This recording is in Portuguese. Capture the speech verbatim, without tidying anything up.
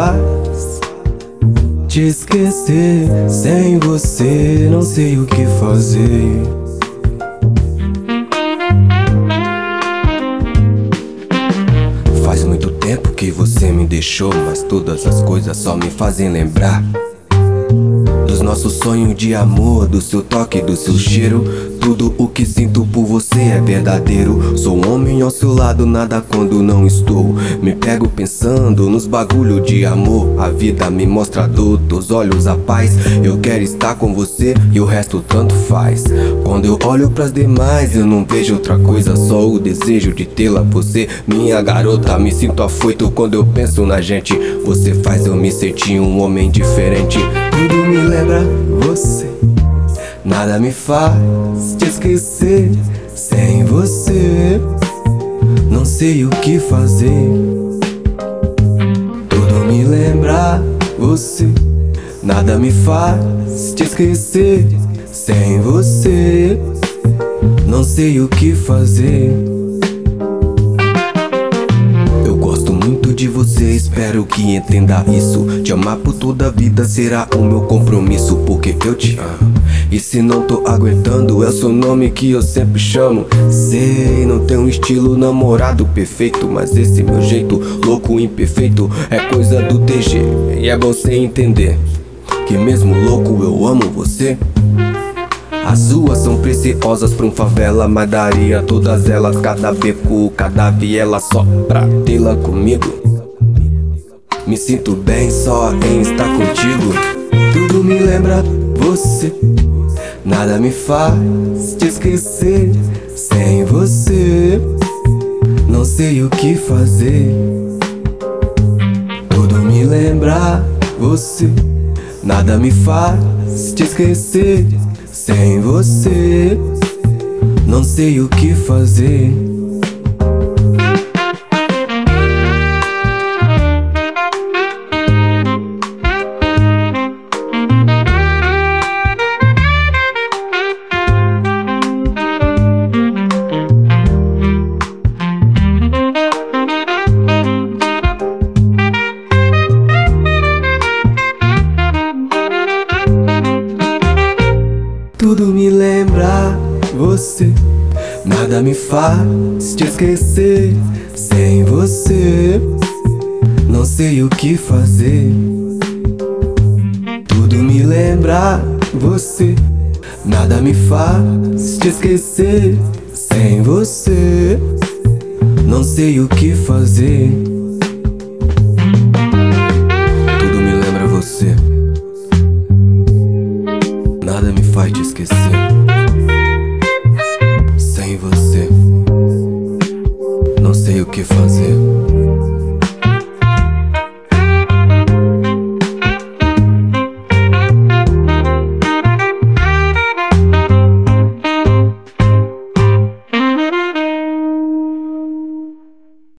faz te esquecer. Sem você não sei o que fazer. Faz muito tempo que você me deixou, mas todas as coisas só me fazem lembrar dos nossos sonhos de amor, do seu toque, do seu cheiro. Tudo o que sinto por você é verdadeiro. Sou um homem ao seu lado, nada quando não estou. Me pego pensando nos bagulho de amor. A vida me mostra a dor, teus olhos a paz. Eu quero estar com você e o resto tanto faz. Quando eu olho pras demais eu não vejo outra coisa, só o desejo de tê-la. Você, minha garota, me sinto afoito quando eu penso na gente. Você faz eu me sentir um homem diferente. Tudo me lembra você, nada me faz te esquecer. Sem você não sei o que fazer. Tudo me lembra você, nada me faz te esquecer. Sem você não sei o que fazer. Eu gosto muito de você, espero que entenda isso. Te amar por toda a vida será o meu compromisso, porque eu te amo. E se não tô aguentando, é o seu nome que eu sempre chamo. Sei, não tenho um estilo namorado perfeito, mas esse meu jeito louco imperfeito é coisa do T G. E é bom cê entender que mesmo louco eu amo você. As ruas são preciosas pra um favela, mas daria todas elas, cada beco, cada viela, só pra tê-la comigo. Me sinto bem só em estar contigo. Tudo me lembra você, nada me faz te esquecer. Sem você não sei o que fazer. Tudo me lembra você, nada me faz te esquecer. Sem você não sei o que fazer. Tudo me lembra você, nada me faz te esquecer. Sem você não sei o que fazer. Tudo me lembra você, nada me faz te esquecer. Sem você não sei o que fazer.